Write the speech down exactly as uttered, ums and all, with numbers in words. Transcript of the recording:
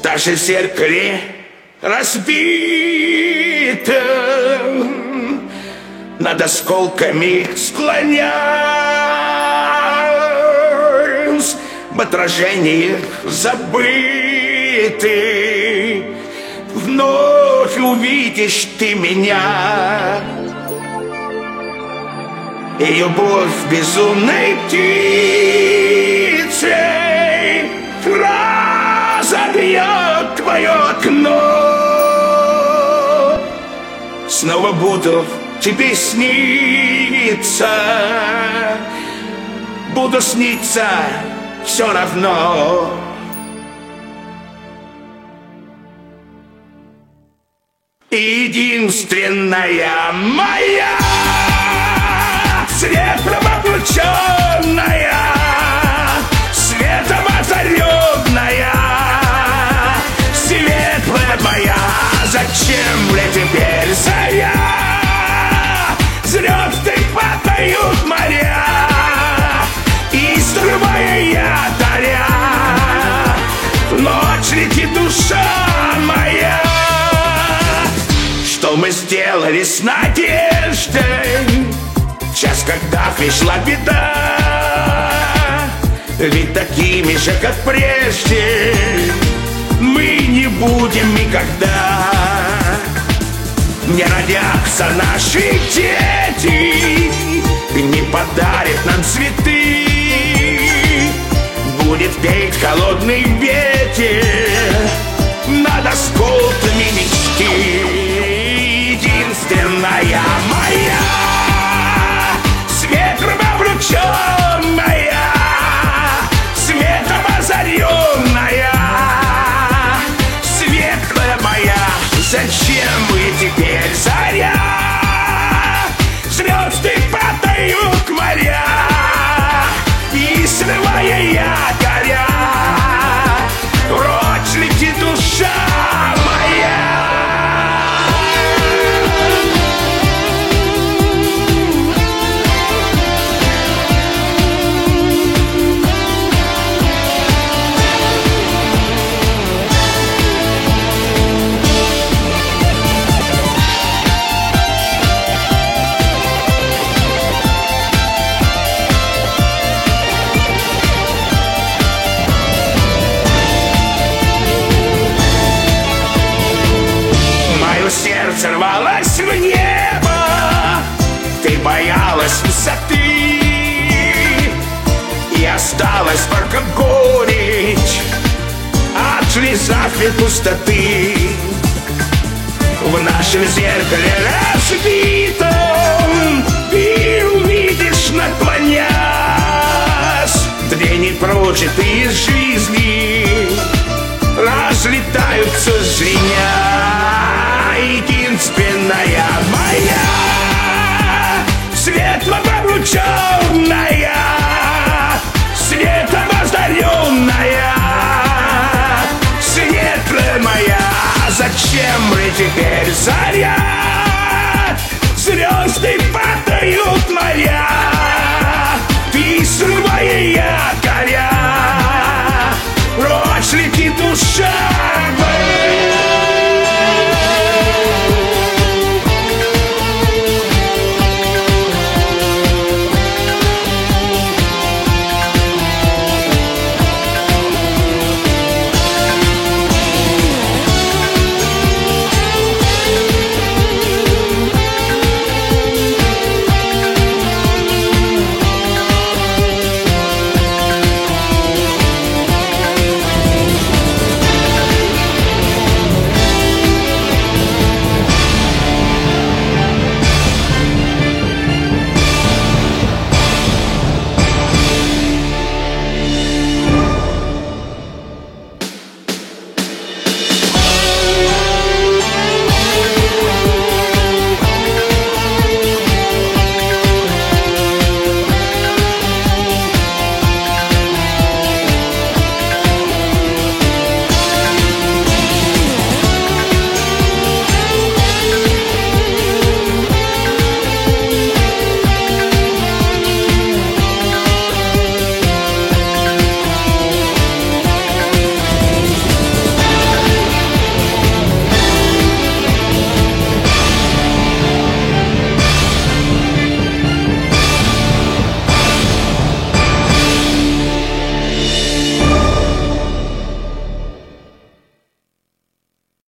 Даже в зеркале разбито, над осколками склоняюсь, в отражении забытый. Вновь увидишь ты меня, и любовь безумной птицей разобьет твое окно. Снова буду тебе сниться, буду сниться все равно. Единственная моя, светлом облученная, светом озаренная, светлая моя, зачем мне теперь заря? Звезды падают моря, и стрывая даря, в ночь летит душа моя. Что мы сделали с надеждой, час, когда пришла беда? Ведь такими же, как прежде, мы не будем никогда. Не родятся наши дети, не подарят нам цветы, будет петь холодный ветер над осколками мечты. Единственная моя, светлым облученная, светом озаренная, светлая моя, зачем вы теперь заря? Звезды падают моря, и срывая я горя, прочь летит душа моя. Сердце рвалось в небо, ты боялась высоты, и осталась только горечь от слезах пустоты. В нашем зеркале разбитом ты увидишь, наклонясь, две непрожитые жизни разлетаются звеня. Единственная моя, светлом облученная, светом озаренная, светлая моя, зачем мы теперь заря? Звезды падают моря, ты срывая горя, прочь летит душа